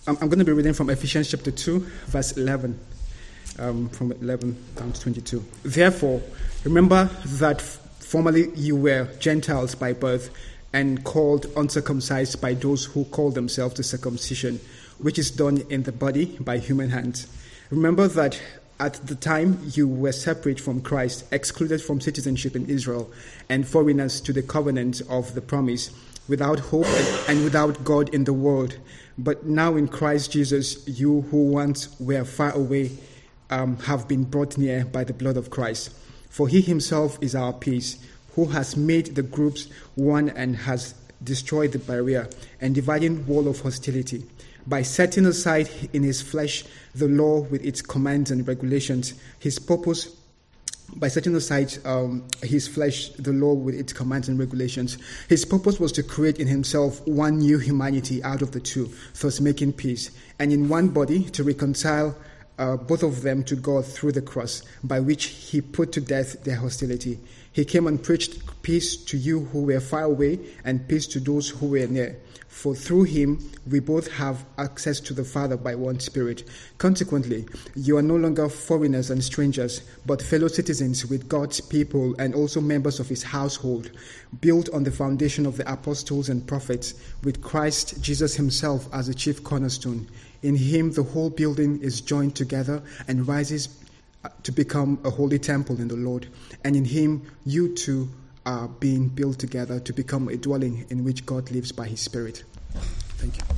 I'm going to be reading from Ephesians chapter 2, verse 11, from 11 down to 22. Therefore, remember that formerly you were Gentiles by birth and called uncircumcised by those who call themselves the circumcision, which is done in the body by human hands. Remember that at the time you were separate from Christ, excluded from citizenship in Israel, and foreigners to the covenant of the promise, without hope and without God in the world. But now in Christ Jesus, you who once were far away have been brought near by the blood of Christ. For he himself is our peace, who has made the groups one and has destroyed the barrier and dividing wall of hostility, by setting aside in his flesh the law with its commands and regulations. By setting aside his flesh, the law with its commands and regulations, his purpose was to create in himself one new humanity out of the two, thus making peace, and in one body to reconcile both of them to God through the cross, by which he put to death their hostility. He came and preached peace to you who were far away, and peace to those who were near. For through him we both have access to the Father by one Spirit. Consequently, you are no longer foreigners and strangers, but fellow citizens with God's people and also members of his household, built on the foundation of the apostles and prophets, with Christ Jesus himself as the chief cornerstone. In him the whole building is joined together and rises to become a holy temple in the Lord. And in him you too are being built together to become a dwelling in which God lives by his Spirit. Thank you.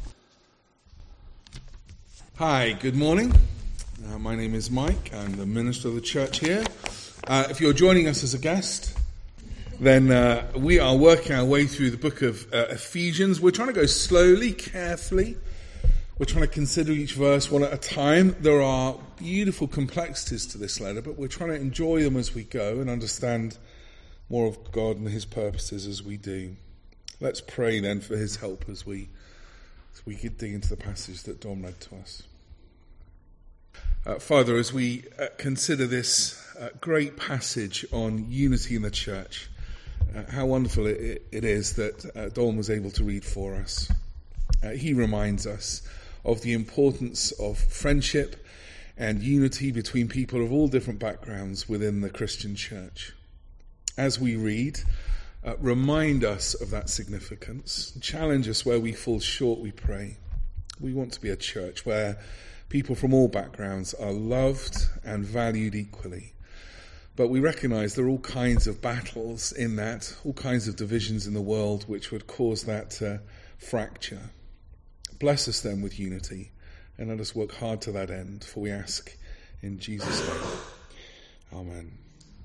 Hi, good morning. My name is Mike. I'm the minister of the church here. If you're joining us as a guest, then we are working our way through the book of Ephesians. We're trying to go slowly, carefully. We're trying to consider each verse one at a time. There are beautiful complexities to this letter, but we're trying to enjoy them as we go and understand more of God and his purposes as we do. Let's pray then for his help as we dig into the passage that Dom read to us. Father, as we consider this great passage on unity in the church, how wonderful it is that Dom was able to read for us. He reminds us of the importance of friendship and unity between people of all different backgrounds within the Christian church. As we read, remind us of that significance, challenge us where we fall short, we pray. We want to be a church where people from all backgrounds are loved and valued equally. But we recognise there are all kinds of battles in that, all kinds of divisions in the world which would cause that fracture. Bless us then with unity, and let us work hard to that end, for we ask in Jesus' name. Amen.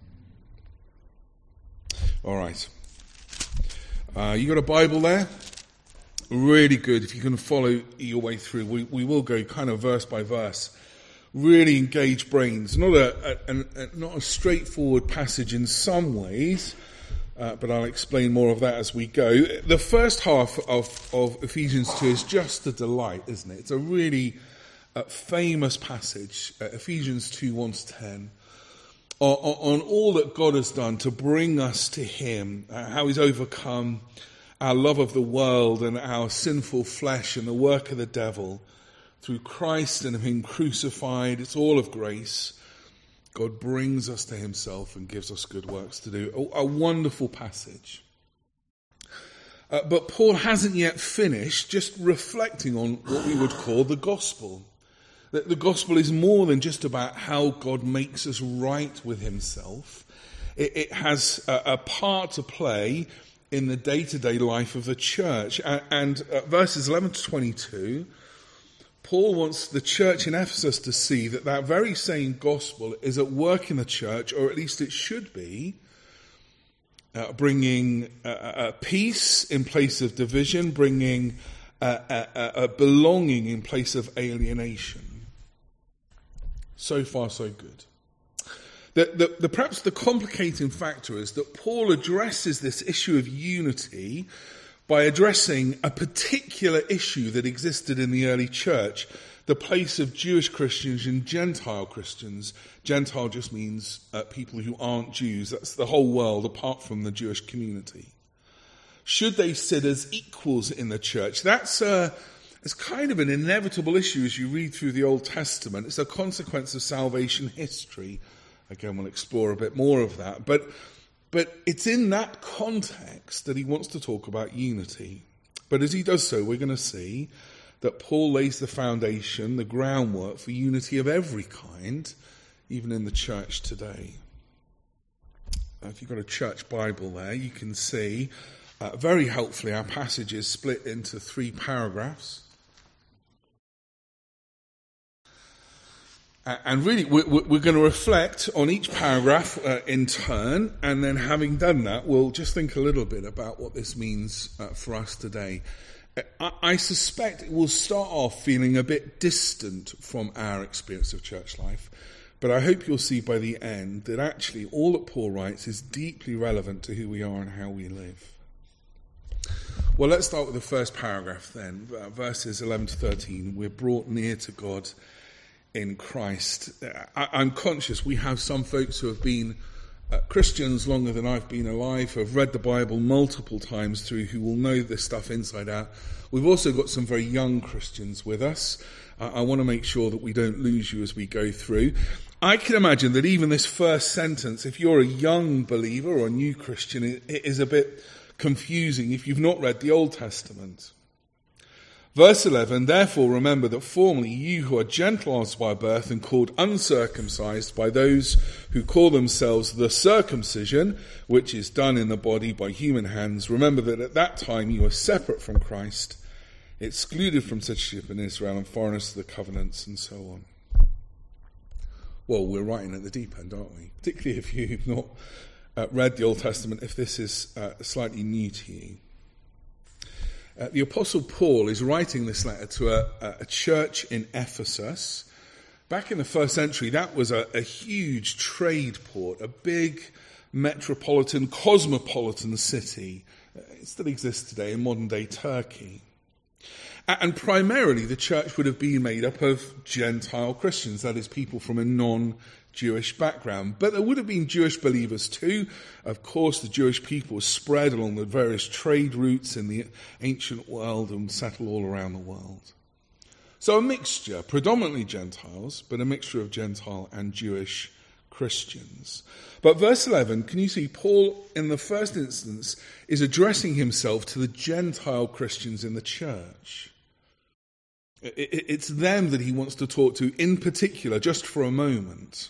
All right. You got a Bible there? Really good. If you can follow your way through, we will go kind of verse by verse. Really engage brains. Not a straightforward passage in some ways, but I'll explain more of that as we go. The first half of Ephesians 2 is just a delight, isn't it? It's a really famous passage, Ephesians 2, 1-10. On all that God has done to bring us to him, how he's overcome our love of the world and our sinful flesh and the work of the devil through Christ and him crucified. It's all of grace. God brings us to himself and gives us good works to do. A wonderful passage. But Paul hasn't yet finished just reflecting on what we would call the gospel. That the gospel is more than just about how God makes us right with himself. It has a part to play in the day-to-day life of the church. And verses 11 to 22, Paul wants the church in Ephesus to see that very same gospel is at work in the church, or at least it should be, bringing peace in place of division, bringing a belonging in place of alienation. So far, so good. Perhaps the complicating factor is that Paul addresses this issue of unity by addressing a particular issue that existed in the early church, the place of Jewish Christians and Gentile Christians. Gentile just means people who aren't Jews. That's the whole world apart from the Jewish community. Should they sit as equals in the church? That's it's kind of an inevitable issue as you read through the Old Testament. It's a consequence of salvation history. Again, we'll explore a bit more of that. But it's in that context that he wants to talk about unity. But as he does so, we're going to see that Paul lays the foundation, the groundwork for unity of every kind, even in the church today. If you've got a church Bible there, you can see, very helpfully, our passage is split into 3 paragraphs. And really, we're going to reflect on each paragraph in turn, and then having done that, we'll just think a little bit about what this means for us today. I suspect it will start off feeling a bit distant from our experience of church life, but I hope you'll see by the end that actually all that Paul writes is deeply relevant to who we are and how we live. Well, let's start with the first paragraph then, verses 11 to 13. We're brought near to God in Christ. I'm conscious we have some folks who have been Christians longer than I've been alive, who have read the Bible multiple times through, who will know this stuff inside out. We've also got some very young Christians with us. I want to make sure that we don't lose you as we go through. I can imagine that even this first sentence, if you're a young believer or a new Christian, it is a bit confusing if you've not read the Old Testament. Verse 11, therefore remember that formerly you who are Gentiles by birth and called uncircumcised by those who call themselves the circumcision, which is done in the body by human hands, remember that at that time you were separate from Christ, excluded from citizenship in Israel and foreigners to the covenants and so on. Well, we're right in at the deep end, aren't we? Particularly if you've not read the Old Testament, if this is slightly new to you. The Apostle Paul is writing this letter to a church in Ephesus. Back in the first century, that was a huge trade port, a big metropolitan, cosmopolitan city. It still exists today in modern-day Turkey. And primarily the church would have been made up of Gentile Christians, that is, people from a non-Jewish background. But there would have been Jewish believers too. Of course, the Jewish people were spread along the various trade routes in the ancient world and settled all around the world. So a mixture, predominantly Gentiles, but a mixture of Gentile and Jewish Christians. But verse 11, can you see Paul, in the first instance, is addressing himself to the Gentile Christians in the church. It's them that he wants to talk to in particular, just for a moment.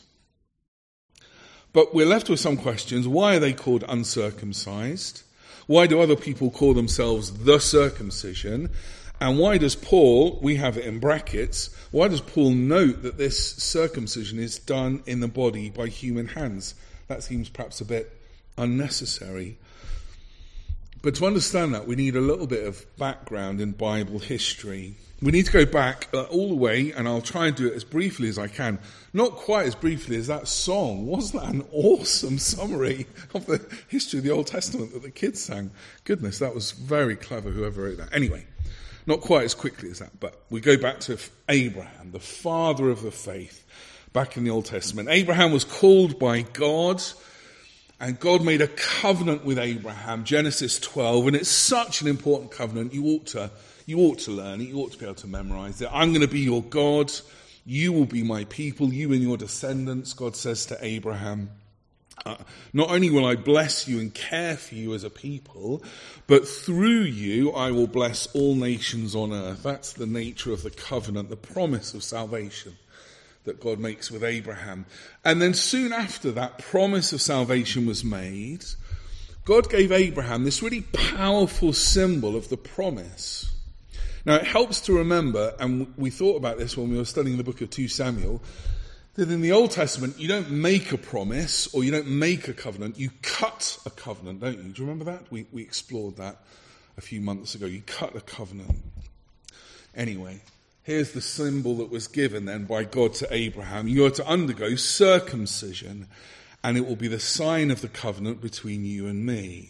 But we're left with some questions. Why are they called uncircumcised? Why do other people call themselves the circumcision? And why does Paul, we have it in brackets, why does Paul note that this circumcision is done in the body by human hands? That seems perhaps a bit unnecessary. But to understand that, we need a little bit of background in Bible history. We need to go back all the way, and I'll try and do it as briefly as I can. Not quite as briefly as that song. Wasn't that an awesome summary of the history of the Old Testament that the kids sang? Goodness, that was very clever, whoever wrote that. Anyway, not quite as quickly as that, but we go back to Abraham, the father of the faith, back in the Old Testament. Abraham was called by God, and God made a covenant with Abraham, Genesis 12, and it's such an important covenant. You ought to learn it. You ought to be able to memorize it. I'm going to be your God. You will be my people, you and your descendants, God says to Abraham. Not only will I bless you and care for you as a people, but through you I will bless all nations on earth. That's the nature of the covenant, the promise of salvation that God makes with Abraham. And then soon after that promise of salvation was made, God gave Abraham this really powerful symbol of the promise. Now, it helps to remember, and we thought about this when we were studying the book of 2 Samuel, that in the Old Testament, you don't make a promise or you don't make a covenant, you cut a covenant, don't you? Do you remember that? We explored that a few months ago. You cut a covenant. Anyway, here's the symbol that was given then by God to Abraham. You are to undergo circumcision, and it will be the sign of the covenant between you and me.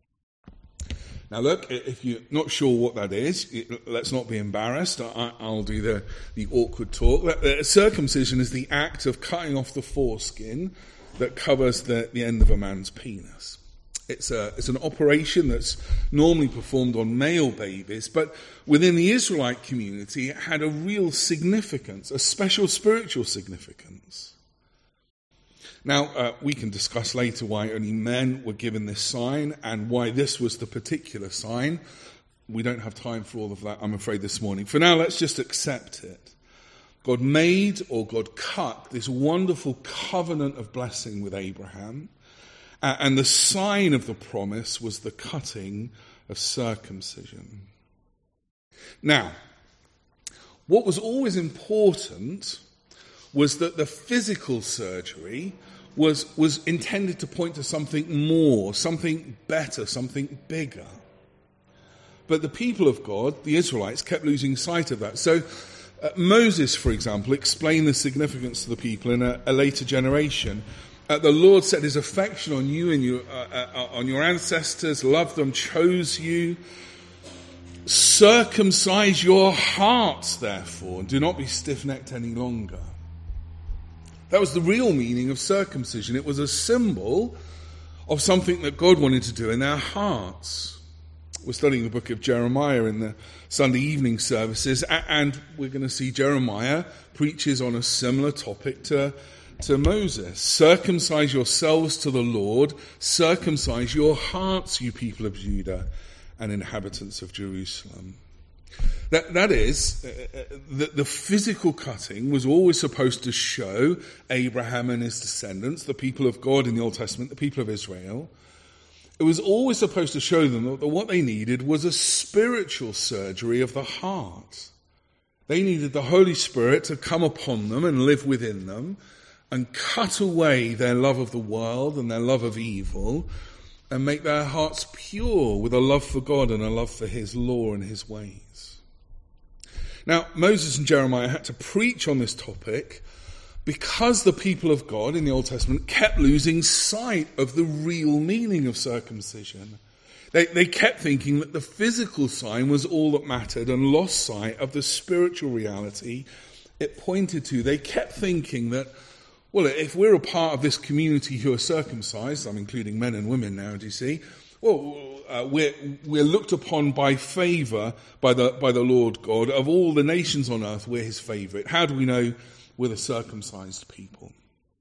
Now look, if you're not sure what that is, let's not be embarrassed. I'll do the awkward talk. Circumcision is the act of cutting off the foreskin that covers the end of a man's penis. It's an operation that's normally performed on male babies, but within the Israelite community, it had a real significance, a special spiritual significance. Now, we can discuss later why only men were given this sign and why this was the particular sign. We don't have time for all of that, I'm afraid, this morning. For now, let's just accept it. God made, or God cut, this wonderful covenant of blessing with Abraham. And the sign of the promise was the cutting of circumcision. Now, what was always important was that the physical surgery was intended to point to something more, something better, something bigger. But the people of God, the Israelites, kept losing sight of that. So Moses, for example, explained the significance to the people in a later generation. The Lord set his affection on you and on your ancestors, loved them, chose you. Circumcise your hearts, therefore, and do not be stiff-necked any longer. That was the real meaning of circumcision. It was a symbol of something that God wanted to do in their hearts. We're studying the book of Jeremiah in the Sunday evening services, and we're going to see Jeremiah preaches on a similar topic to Moses. Circumcise yourselves to the Lord, circumcise your hearts, you people of Judah and inhabitants of Jerusalem. That is, the physical cutting was always supposed to show Abraham and his descendants, the people of God in the Old Testament, the people of Israel. It was always supposed to show them that what they needed was a spiritual surgery of the heart. They needed the Holy Spirit to come upon them and live within them and cut away their love of the world and their love of evil and make their hearts pure with a love for God and a love for his law and his ways. Now, Moses and Jeremiah had to preach on this topic because the people of God in the Old Testament kept losing sight of the real meaning of circumcision. They kept thinking that the physical sign was all that mattered and lost sight of the spiritual reality it pointed to. They kept thinking that, well, if we're a part of this community who are circumcised, I'm including men and women now, do you see? Well, we're looked upon by favour by the Lord God. Of all the nations on earth, we're his favourite. How do we know we're the circumcised people?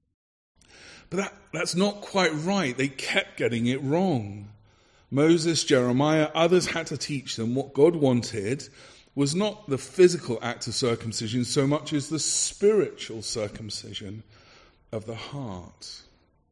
But that's not quite right. They kept getting it wrong. Moses, Jeremiah, others had to teach them what God wanted was not the physical act of circumcision so much as the spiritual circumcision of the heart.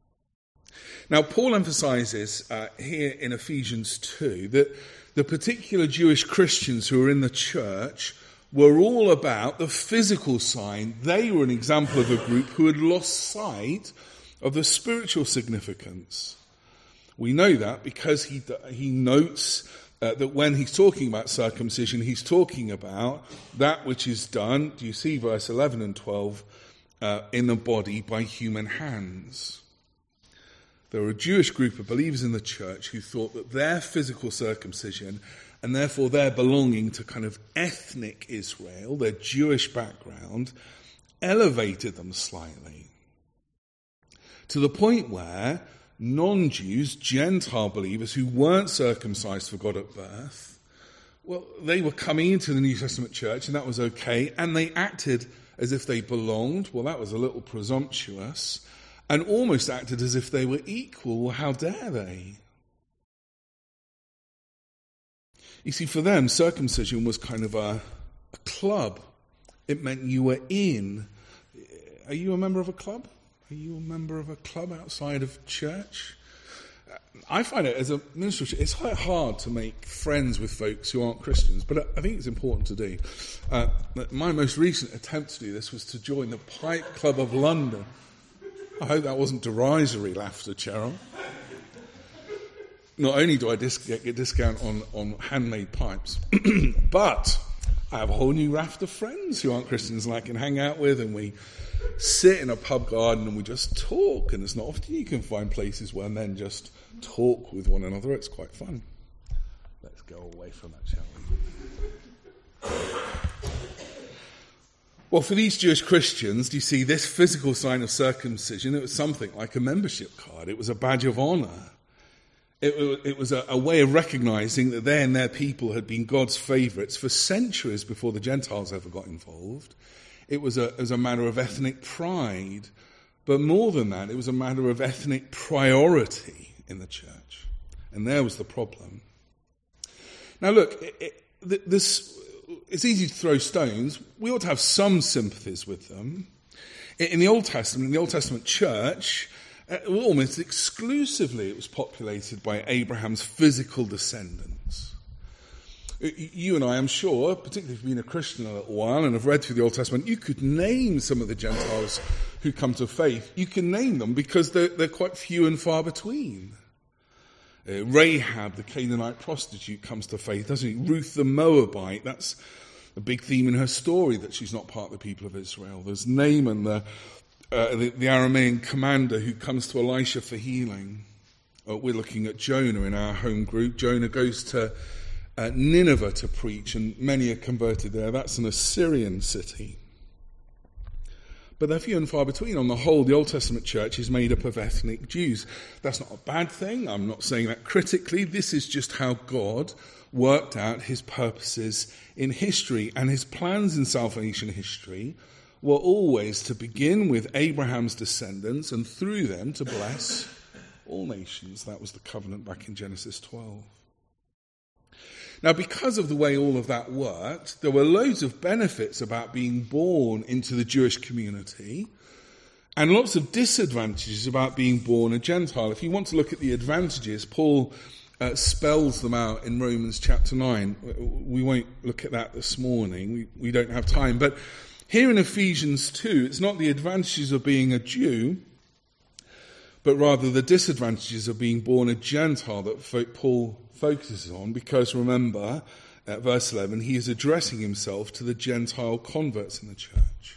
Now, Paul emphasizes here in Ephesians 2 that the particular Jewish Christians who were in the church were all about the physical sign. They were an example of a group who had lost sight of the spiritual significance. We know that because he notes that when he's talking about circumcision, he's talking about that which is done, do you see verse 11 and 12, in the body by human hands. There were a Jewish group of believers in the church who thought that their physical circumcision and therefore their belonging to kind of ethnic Israel, their Jewish background, elevated them slightly. To the point where non-Jews, Gentile believers who weren't circumcised for God at birth, well, they were coming into the New Testament church and that was okay, and they acted as if they belonged. Well, that was a little presumptuous, and almost acted as if they were equal. Well, how dare they? You see, for them, circumcision was kind of a club. It meant you were in. Are you a member of a club? Are you a member of a club outside of church? I find it, as a minister, it's quite hard to make friends with folks who aren't Christians, but I think it's important to do. My most recent attempt to do this was to join the Pipe Club of London. I hope that wasn't derisory laughter, Cheryl. Not only do I get a discount on handmade pipes, but I have a whole new raft of friends who aren't Christians and I can hang out with, and we sit in a pub garden and we just talk, and it's not often you can find places where men just talk with one another. It's quite fun. Let's go away from that, shall we? Well, for these Jewish Christians, do you see this physical sign of circumcision? It was something like a membership card. It was a badge of honor. It was a way of recognizing that they and their people had been God's favorites for centuries before the Gentiles ever got involved. It was a matter of ethnic pride. But more than that, it was a matter of ethnic priority in the church. And there was the problem. Now look, it's easy to throw stones. We ought to have some sympathies with them. In the Old Testament church, almost exclusively it was populated by Abraham's physical descendants. You and I, I'm sure, particularly if you've been a Christian a little while and have read through the Old Testament, you could name some of the Gentiles who come to faith. You can name them because they're quite few and far between. Rahab, the Canaanite prostitute, comes to faith, doesn't he? Ruth the Moabite, that's a big theme in her story, that she's not part of the people of Israel. There's Naaman, the Aramean commander who comes to Elisha for healing. We're looking at Jonah in our home group. Jonah goes to Nineveh to preach, and many are converted there. That's an Assyrian city. But they're few and far between. On the whole, the Old Testament church is made up of ethnic Jews. That's not a bad thing. I'm not saying that critically. This is just how God worked out his purposes in history. And his plans in salvation history were always to begin with Abraham's descendants and through them to bless all nations. That was the covenant back in Genesis 12. Now, because of the way all of that worked, there were loads of benefits about being born into the Jewish community and lots of disadvantages about being born a Gentile. If you want to look at the advantages, Paul spells them out in Romans chapter 9. We won't look at that this morning. We don't have time. But here in Ephesians 2, it's not the advantages of being a Jew, but rather the disadvantages of being born a Gentile that Paul focuses on, because remember, at verse 11, he is addressing himself to the Gentile converts in the church.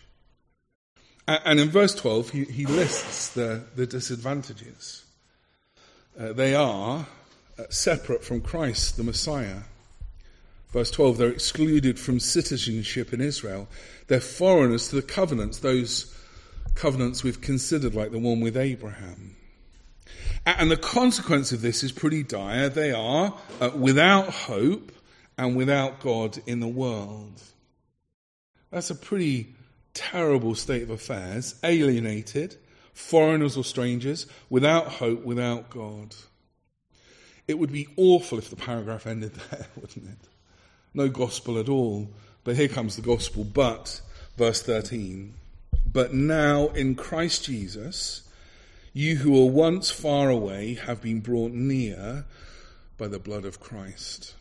And in verse 12, he lists the disadvantages. They are separate from Christ, the Messiah. Verse 12, they're excluded from citizenship in Israel. They're foreigners to the covenants, those covenants we've considered, like the one with Abraham. And the consequence of this is pretty dire. They are without hope and without God in the world. That's a pretty terrible state of affairs. Alienated, foreigners or strangers, without hope, without God. It would be awful if the paragraph ended there, wouldn't it? No gospel at all. But here comes the gospel. But, verse 13, but now in Christ Jesus, you who were once far away have been brought near by the blood of Christ.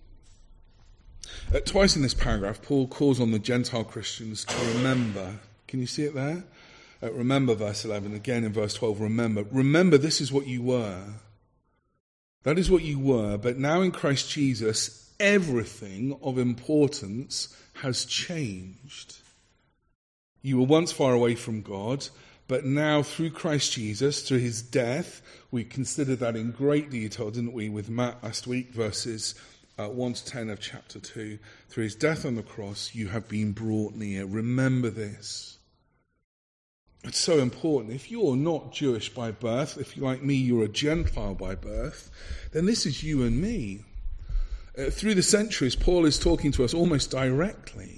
Twice in this paragraph, Paul calls on the Gentile Christians to remember. Can you see it there? Remember, verse 11. Again in verse 12, remember. Remember, this is what you were. That is what you were. But now in Christ Jesus, everything of importance has changed. You were once far away from God, but now through Christ Jesus, through his death, we considered that in great detail, didn't we, with Matt last week, verses 1 to 10 of chapter 2. Through his death on the cross, you have been brought near. Remember this. It's so important. If you're not Jewish by birth, if you're like me, you're a Gentile by birth, then this is you and me. Through the centuries, Paul is talking to us almost directly.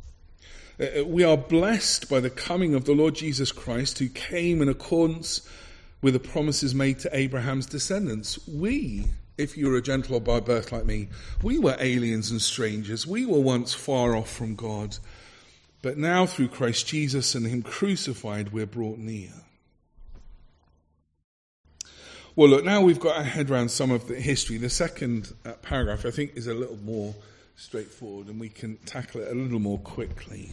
We are blessed by the coming of the Lord Jesus Christ, who came in accordance with the promises made to Abraham's descendants. We, if you're a Gentile by birth like me, we were aliens and strangers. We were once far off from God. But now through Christ Jesus and him crucified, we're brought near. Well, look, now we've got our head around some of the history. The second paragraph, I think, is a little more straightforward, and we can tackle it a little more quickly.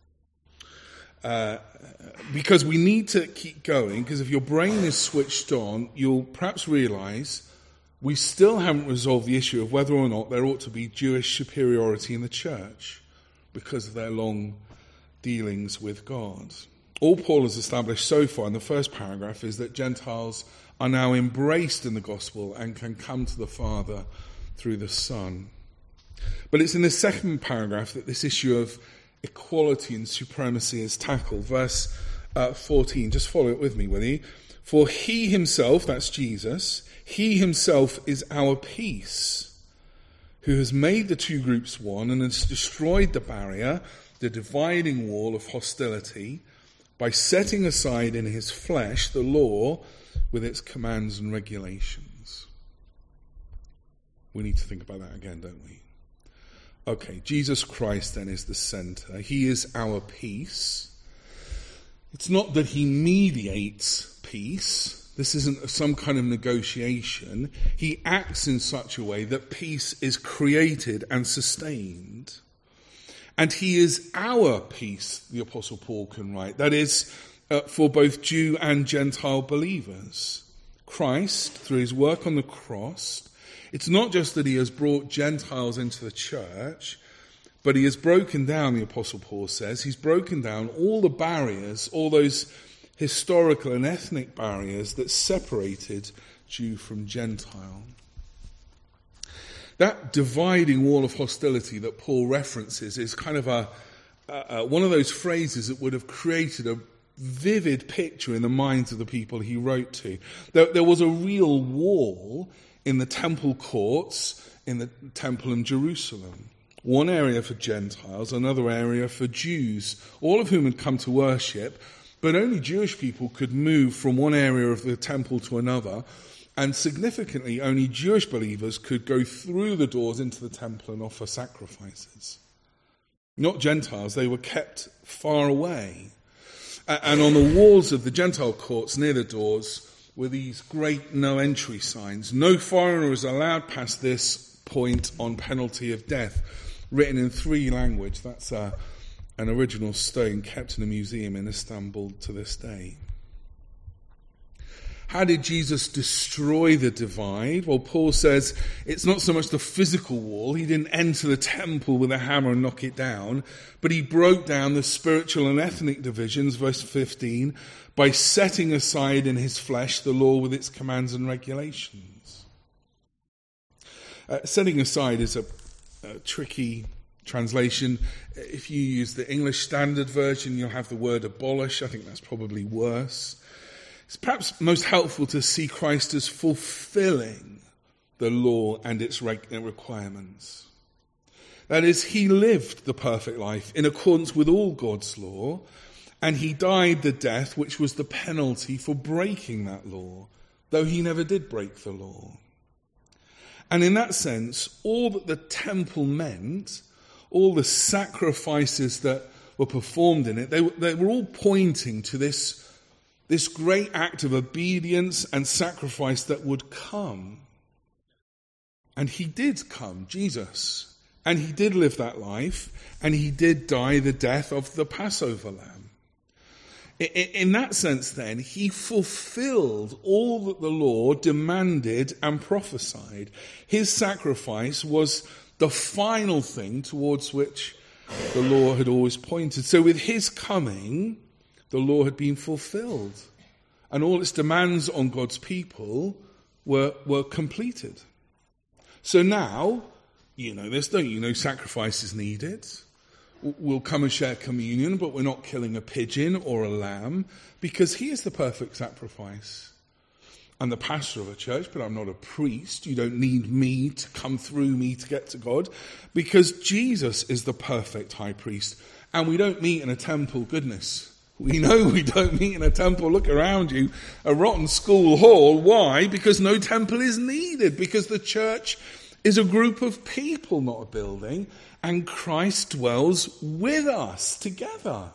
Because we need to keep going, because if your brain is switched on, you'll perhaps realize we still haven't resolved the issue of whether or not there ought to be Jewish superiority in the church because of their long dealings with God. All Paul has established so far in the first paragraph is that Gentiles are now embraced in the gospel and can come to the Father through the Son. But it's in the second paragraph that this issue of equality and supremacy is tackled. Verse 14, just follow it with me, will you? For he himself, that's Jesus, He himself is our peace, who has made the two groups one and has destroyed the barrier, the dividing wall of hostility, by setting aside in his flesh the law with its commands and regulations. We need to think about that again, don't we? Okay, Jesus Christ then is the center. He is our peace. It's not that he mediates peace. This isn't some kind of negotiation. He acts in such a way that peace is created and sustained. And he is our peace, the Apostle Paul can write. That is, for both Jew and Gentile believers. Christ, through his work on the cross, it's not just that he has brought Gentiles into the church, but he has broken down, the Apostle Paul says, he's broken down all the barriers, all those historical and ethnic barriers that separated Jew from Gentile. That dividing wall of hostility that Paul references is kind of one of those phrases that would have created a vivid picture in the minds of the people he wrote to. There was a real wall in the temple courts, in the temple in Jerusalem. One area for Gentiles, another area for Jews, all of whom had come to worship, but only Jewish people could move from one area of the temple to another, and significantly only Jewish believers could go through the doors into the temple and offer sacrifices. Not Gentiles, they were kept far away. And on the walls of the Gentile courts near the doors were these great no entry signs. No foreigner is allowed past this point on penalty of death, written in 3 languages. That's an original stone kept in a museum in Istanbul to this day. How did Jesus destroy the divide? Well, Paul says it's not so much the physical wall. He didn't enter the temple with a hammer and knock it down, but he broke down the spiritual and ethnic divisions, verse 15, by setting aside in his flesh the law with its commands and regulations. Setting aside is a tricky translation. If you use the English Standard Version, you'll have the word abolish. I think that's probably worse. It's perhaps most helpful to see Christ as fulfilling the law and its requirements. That is, he lived the perfect life in accordance with all God's law, and he died the death which was the penalty for breaking that law, though he never did break the law. And in that sense, all that the temple meant, all the sacrifices that were performed in it, they were all pointing to this great act of obedience and sacrifice that would come. And he did come, Jesus. And he did live that life, and he did die the death of the Passover lamb. In that sense, then, he fulfilled all that the law demanded and prophesied. His sacrifice was the final thing towards which the law had always pointed. So with his coming, the law had been fulfilled, and all its demands on God's people were completed. So now, you know this, don't you? Sacrifice is needed. We'll come and share communion, but we're not killing a pigeon or a lamb, because he is the perfect sacrifice. I'm the pastor of a church, but I'm not a priest. You don't need me to come through me to get to God, because Jesus is the perfect high priest. And we don't meet in a temple, goodness. We know we don't meet in a temple. Look around you, a rotten school hall. Why? Because no temple is needed, because the church is a group of people, not a building, and Christ dwells with us together.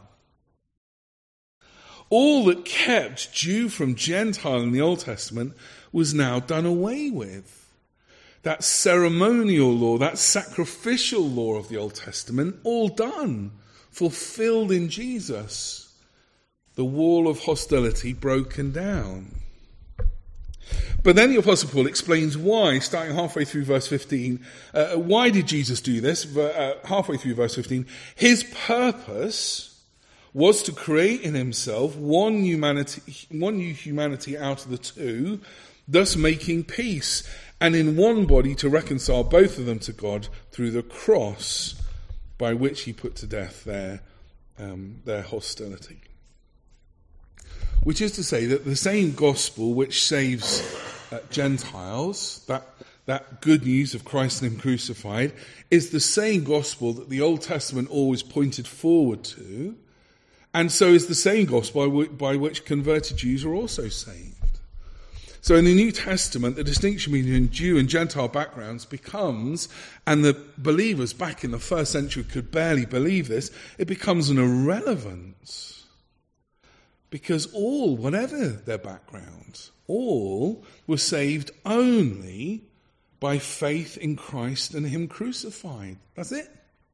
All that kept Jew from Gentile in the Old Testament was now done away with. That ceremonial law, that sacrificial law of the Old Testament, all done, fulfilled in Jesus. The wall of hostility broken down. But then the Apostle Paul explains why, starting halfway through verse 15. Why did Jesus do this? Halfway through verse 15. His purpose was to create in himself one new humanity out of the two, thus making peace, and in one body to reconcile both of them to God through the cross, by which he put to death their hostility. Which is to say that the same gospel which saves Gentiles, that good news of Christ and him crucified, is the same gospel that the Old Testament always pointed forward to, and so is the same gospel by which converted Jews are also saved. So in the New Testament, the distinction between Jew and Gentile backgrounds becomes, and the believers back in the first century could barely believe this, it becomes an irrelevance. Because all, whatever their background, all were saved only by faith in Christ and him crucified. That's it.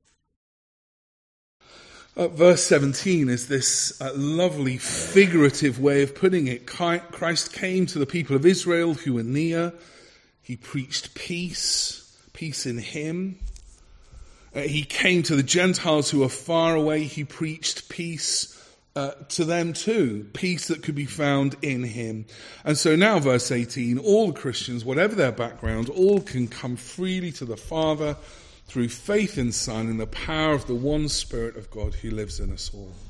Verse 17 is this lovely figurative way of putting it. Christ came to the people of Israel who were near. He preached peace in him. He came to the Gentiles who were far away. He preached peace to them too, peace that could be found in him. And so now, verse 18, all Christians, whatever their background, all can come freely to the Father through faith in Son and the power of the one Spirit of God who lives in us all.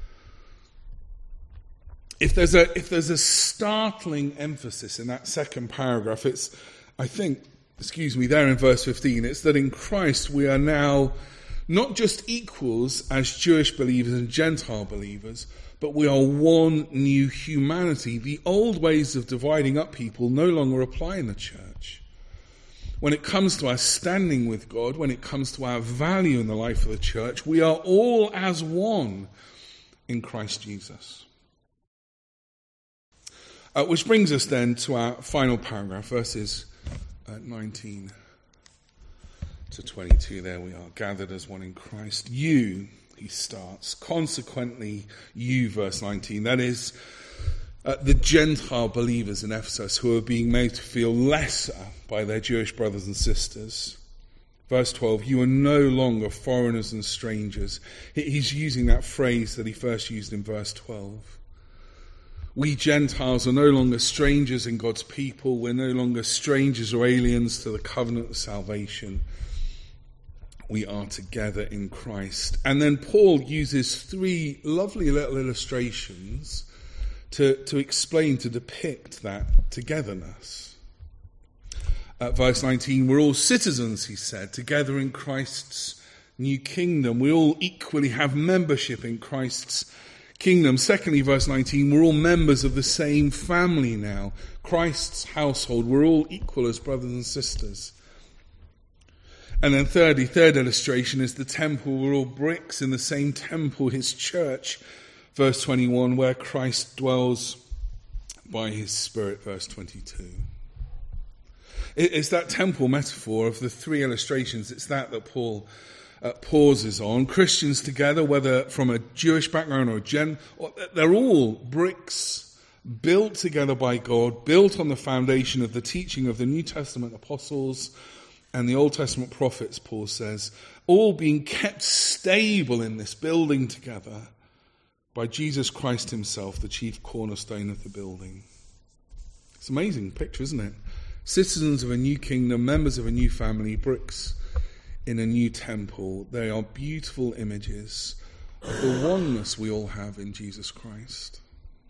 If there's a startling emphasis in that second paragraph, it's, there in verse 15, it's that in Christ we are now not just equals as Jewish believers and Gentile believers, but we are one new humanity. The old ways of dividing up people no longer apply in the church. When it comes to our standing with God, when it comes to our value in the life of the church, we are all as one in Christ Jesus. Which brings us then to our final paragraph, verses 19 to 22. There we are, gathered as one in Christ. You, he starts, consequently you, verse 19, that is, the Gentile believers in Ephesus who are being made to feel lesser by their Jewish brothers and sisters. Verse 12, you are no longer foreigners and strangers. He's using that phrase that he first used in verse 12. We Gentiles are no longer strangers in God's people. We're no longer strangers or aliens to the covenant of salvation. We are together in Christ. And then Paul uses three lovely little illustrations to explain, to depict that togetherness. Verse 19, we're all citizens, he said, together in Christ's new kingdom. We all equally have membership in Christ's kingdom. Secondly, verse 19, we're all members of the same family now, Christ's household. We're all equal as brothers and sisters. And then thirdly, third illustration is the temple. We're all bricks in the same temple, his church. Verse 21, where Christ dwells by his Spirit, verse 22. It's that temple metaphor of the three illustrations. It's that Paul pauses on. Christians together, whether from a Jewish background or they're all bricks built together by God, built on the foundation of the teaching of the New Testament apostles and the Old Testament prophets, Paul says, all being kept stable in this building together by Jesus Christ himself, the chief cornerstone of the building. It's an amazing picture, isn't it? Citizens of a new kingdom, members of a new family, bricks in a new temple. They are beautiful images of the oneness we all have in Jesus Christ.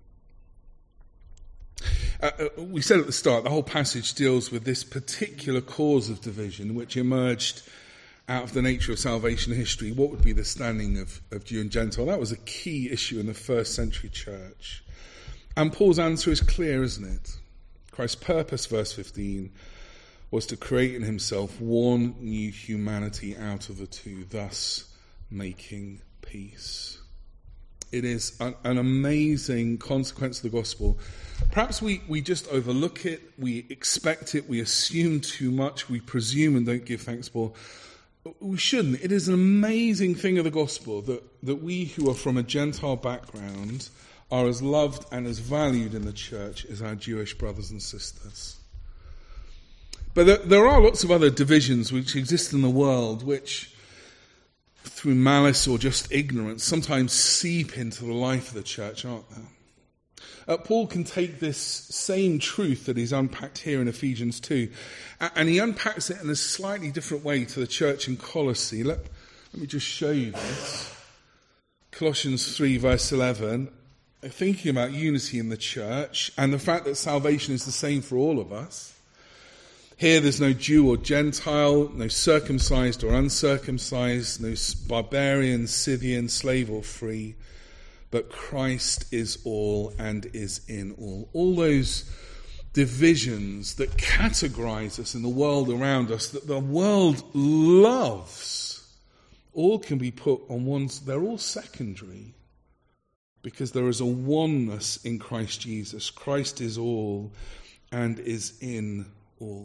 We said at the start, the whole passage deals with this particular cause of division which emerged out of the nature of salvation history. What would be the standing of Jew and Gentile? That was a key issue in the first century church. And Paul's answer is clear, isn't it? Christ's purpose, verse 15, was to create in himself one new humanity out of the two, thus making peace. It is an amazing consequence of the gospel. Perhaps we just overlook it, we expect it, we assume too much, we presume and don't give thanks for. We shouldn't. It is an amazing thing of the gospel that we who are from a Gentile background are as loved and as valued in the church as our Jewish brothers and sisters. But there are lots of other divisions which exist in the world which, through malice or just ignorance, sometimes seep into the life of the church, aren't there? Paul can take this same truth that he's unpacked here in Ephesians 2, and he unpacks it in a slightly different way to the church in Colossae. Let me just show you this. Colossians 3, verse 11. thinking about unity in the church and the fact that salvation is the same for all of us. Here there's no Jew or Gentile, no circumcised or uncircumcised, no barbarian, Scythian, slave or free, but Christ is all and is in all. All those divisions that categorize us in the world around us, that the world loves, all can be put on one. They're all secondary because there is a oneness in Christ Jesus. Christ is all and is in all.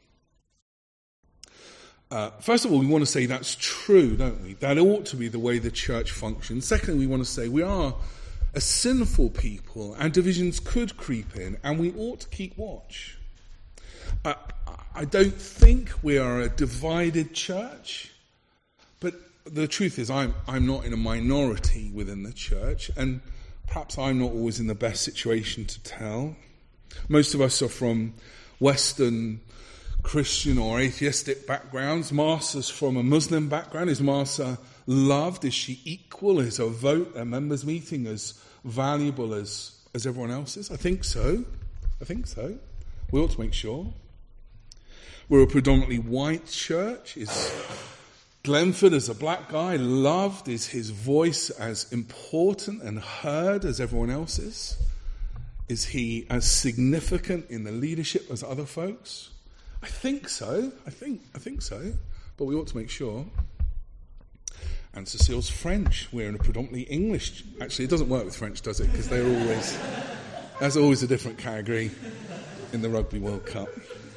First of all, we want to say that's true, don't we? That ought to be the way the church functions. Secondly, we want to say we are a sinful people and divisions could creep in and we ought to keep watch. I don't think we are a divided church, but the truth is I'm not in a minority within the church, and perhaps I'm not always in the best situation to tell. Most of us are from Western Christian or atheistic backgrounds. Marsa's from a Muslim background. Is Marsa loved? Is she equal? Is her vote at members' meeting as valuable as everyone else's? I think so. We ought to make sure. We're a predominantly white church. Is Glenford, as a black guy, loved? Is his voice as important and heard as everyone else's? Is he as significant in the leadership as other folks? I think so. I think so. But we ought to make sure. And Cecile's French. We're in a predominantly English. Actually, it doesn't work with French, does it? Because there's always a different category in the Rugby World Cup.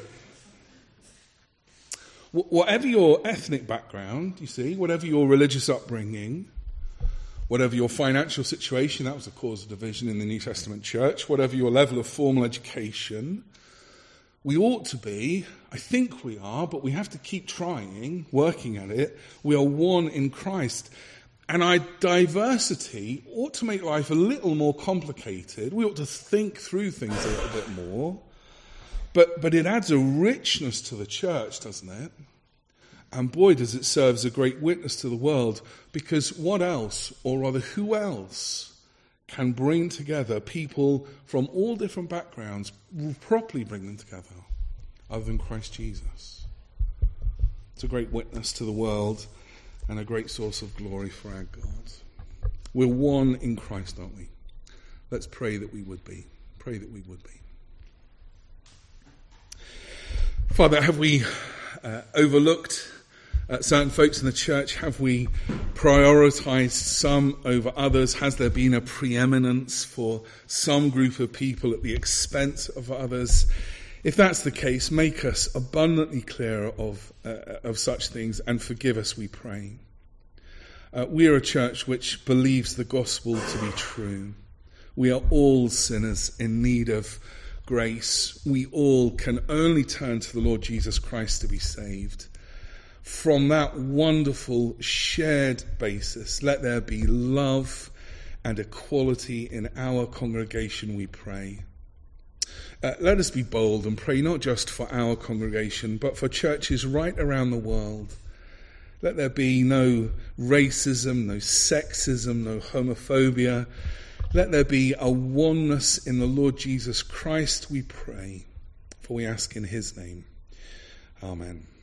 Whatever your ethnic background, you see, whatever your religious upbringing, whatever your financial situation, that was a cause of division in the New Testament church, whatever your level of formal education, we ought to be, I think we are, but we have to keep trying, working at it. We are one in Christ. And our diversity ought to make life a little more complicated. We ought to think through things a little bit more. But it adds a richness to the church, doesn't it? And boy, does it serve as a great witness to the world, because what else, or rather who else, can bring together people from all different backgrounds, properly bring them together, other than Christ Jesus? It's a great witness to the world and a great source of glory for our God. We're one in Christ, aren't we? Let's pray that we would be. Pray that we would be. Father, have we overlooked certain folks in the church? Have we prioritized some over others? Has there been a preeminence for some group of people at the expense of others? If that's the case, make us abundantly clear of such things and forgive us, we pray. We are a church which believes the gospel to be true. We are all sinners in need of grace. We all can only turn to the Lord Jesus Christ to be saved. From that wonderful shared basis, let there be love and equality in our congregation, we pray. Let us be bold and pray not just for our congregation, but for churches right around the world. Let there be no racism, no sexism, no homophobia. Let there be a oneness in the Lord Jesus Christ, we pray, for we ask in his name. Amen.